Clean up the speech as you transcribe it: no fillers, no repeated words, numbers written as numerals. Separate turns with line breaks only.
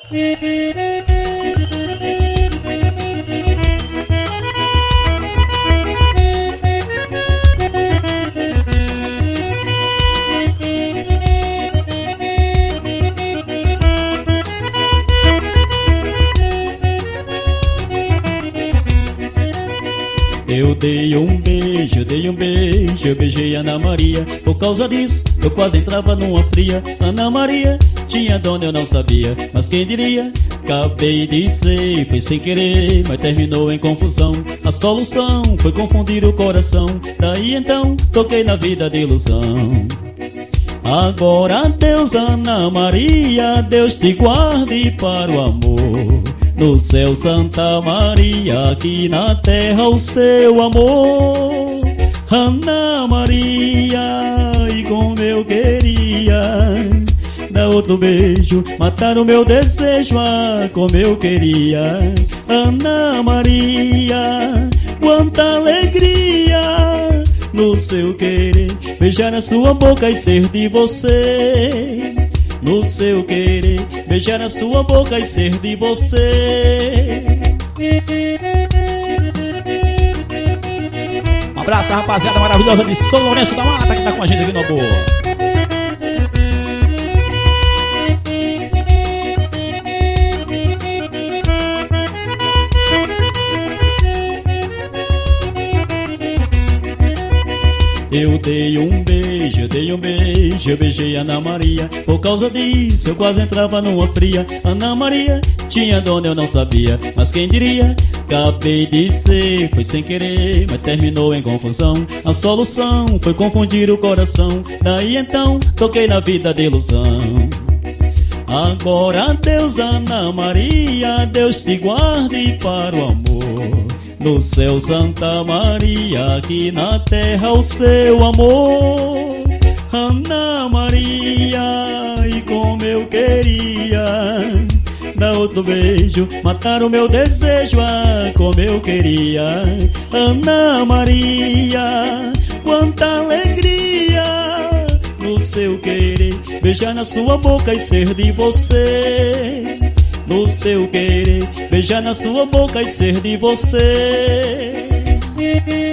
Eu dei um beijo, eu beijei Ana Maria. Por causa disso, eu quase entrava numa fria. Ana Maria tinha dono, eu não sabia, mas quem diria? Acabei de ser, foi sem querer, mas terminou em confusão. A solução foi confundir o coração. Daí então, toquei na vida de ilusão. Agora Deus, Ana Maria, Deus te guarde para o amor. No céu Santa Maria, aqui na terra o seu amor. Ana Maria, e como eu queria dar outro beijo, matar o meu desejo, ah, como eu queria. Ana Maria, quanta alegria no seu querer, beijar a sua boca e ser de você. No seu querer, beijar a sua boca e ser de você.
Um abraço, rapaziada maravilhosa de São Lourenço da Mata, que tá com a gente aqui no Boa.
Eu dei um beijo, eu beijei Ana Maria. Por causa disso, eu quase entrava numa fria. Ana Maria tinha dono, eu não sabia, mas quem diria? Acabei de ser, foi sem querer, mas terminou em confusão. A solução foi confundir o coração. Daí então, toquei na vida de ilusão. Agora Deus, Ana Maria, Deus te guarde para o amor. No céu Santa Maria, aqui na terra o seu amor. Ana Maria, e como eu queria dar outro beijo, matar o meu desejo, ah, como eu queria. Ana Maria, quanta alegria no seu querer, beijar na sua boca e ser de você. No seu querer, beijar na sua boca e ser de você.